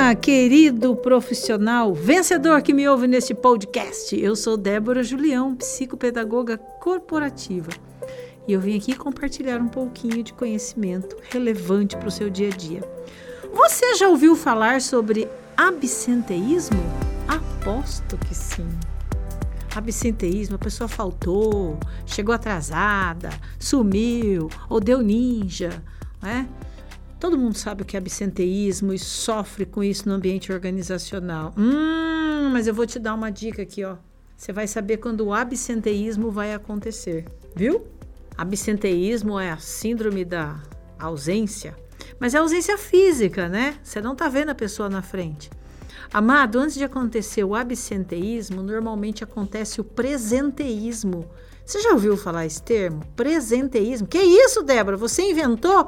Olá, querido profissional vencedor que me ouve neste podcast. Eu sou Débora Julião, psicopedagoga corporativa. E eu vim aqui compartilhar um pouquinho de conhecimento relevante para o seu dia a dia. Você já ouviu falar sobre absenteísmo? Aposto que sim. Absenteísmo, a pessoa faltou, chegou atrasada, sumiu ou deu ninja, né? Todo mundo sabe o que é absenteísmo e sofre com isso no ambiente organizacional. Mas eu vou te dar uma dica aqui, ó. Você vai saber quando o absenteísmo vai acontecer, viu? Absenteísmo é a síndrome da ausência, mas é ausência física, né? Você não tá vendo a pessoa na frente. Amado, antes de acontecer o absenteísmo, normalmente acontece o presenteísmo. Você já ouviu falar esse termo? Presenteísmo. Que isso, Débora? Você inventou?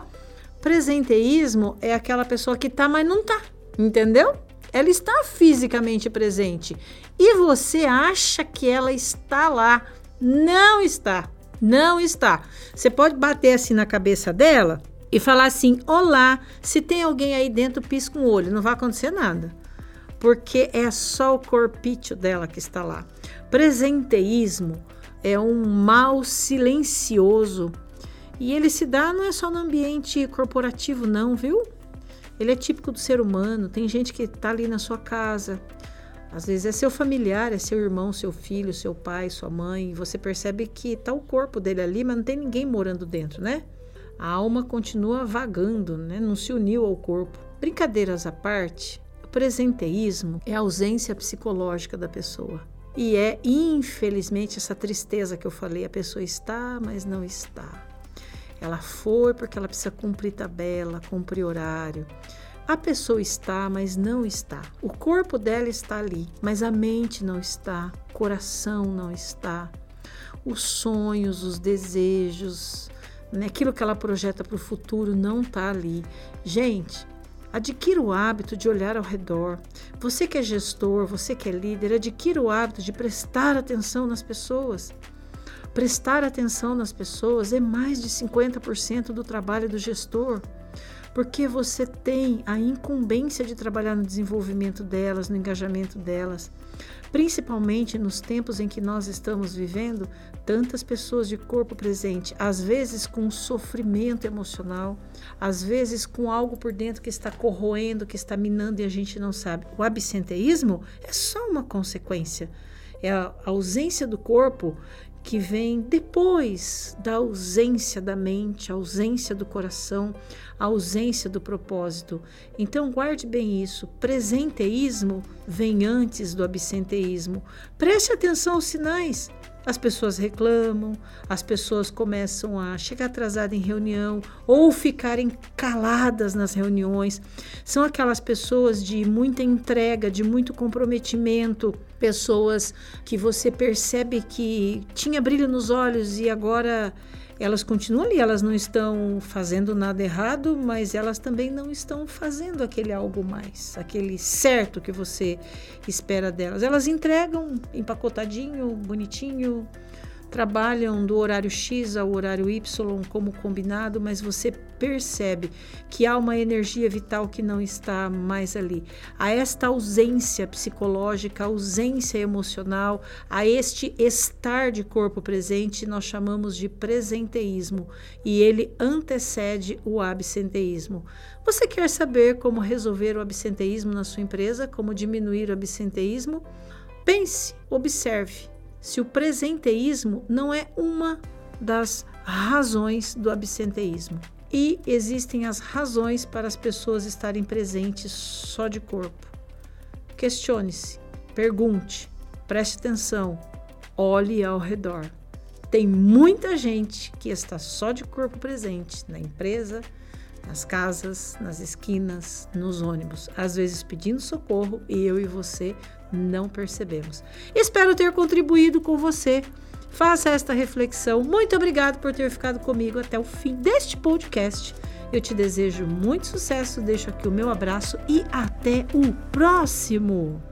Presenteísmo é aquela pessoa que tá, mas não tá. Entendeu? Ela está fisicamente presente. E você acha que ela está lá. Não está. Não está. Você pode bater assim na cabeça dela e falar assim, olá, se tem alguém aí dentro, pisca um olho. Não vai acontecer nada. Porque é só o corpício dela que está lá. Presenteísmo é um mal silencioso e ele se dá não é só no ambiente corporativo não, viu? Ele é típico do ser humano, tem gente que está ali na sua casa, às vezes é seu familiar, é seu irmão, seu filho, seu pai, sua mãe, e você percebe que está o corpo dele ali, mas não tem ninguém morando dentro, né? A alma continua vagando, né? Não se uniu ao corpo. Brincadeiras à parte, presenteísmo é a ausência psicológica da pessoa. E é, infelizmente, essa tristeza que eu falei. A pessoa está, mas não está. Ela foi porque ela precisa cumprir tabela, cumprir horário. A pessoa está, mas não está. O corpo dela está ali, mas a mente não está. O coração não está. Os sonhos, os desejos, né? Aquilo que ela projeta para o futuro não está ali. Gente, adquira o hábito de olhar ao redor. Você que é gestor, você que é líder, adquira o hábito de prestar atenção nas pessoas. Prestar atenção nas pessoas é mais de 50% do trabalho do gestor, porque você tem a incumbência de trabalhar no desenvolvimento delas, no engajamento delas. Principalmente nos tempos em que nós estamos vivendo, tantas pessoas de corpo presente, às vezes com sofrimento emocional, às vezes com algo por dentro que está corroendo, que está minando e a gente não sabe. O absenteísmo é só uma consequência, é a ausência do corpo que vem depois da ausência da mente, a ausência do coração, a ausência do propósito. Então guarde bem isso, presenteísmo vem antes do absenteísmo. Preste atenção aos sinais. As pessoas reclamam, as pessoas começam a chegar atrasadas em reunião ou ficarem caladas nas reuniões. São aquelas pessoas de muita entrega, de muito comprometimento, pessoas que você percebe que tinha brilho nos olhos e agora elas continuam ali, elas não estão fazendo nada errado, mas elas também não estão fazendo aquele algo mais, aquele certo que você espera delas. Elas entregam empacotadinho, bonitinho, trabalham do horário X ao horário Y como combinado, mas você percebe que há uma energia vital que não está mais ali. A esta ausência psicológica, ausência emocional, a este estar de corpo presente, nós chamamos de presenteísmo e ele antecede o absenteísmo. Você quer saber como resolver o absenteísmo na sua empresa, como diminuir o absenteísmo? Pense, observe. Se o presenteísmo não é uma das razões do absenteísmo. E existem as razões para as pessoas estarem presentes só de corpo. Questione-se, pergunte, preste atenção, olhe ao redor. Tem muita gente que está só de corpo presente na empresa, nas casas, nas esquinas, nos ônibus, às vezes pedindo socorro e eu e você não percebemos. Espero ter contribuído com você. Faça esta reflexão. Muito obrigado por ter ficado comigo até o fim deste podcast. Eu te desejo muito sucesso, deixo aqui o meu abraço e até o próximo!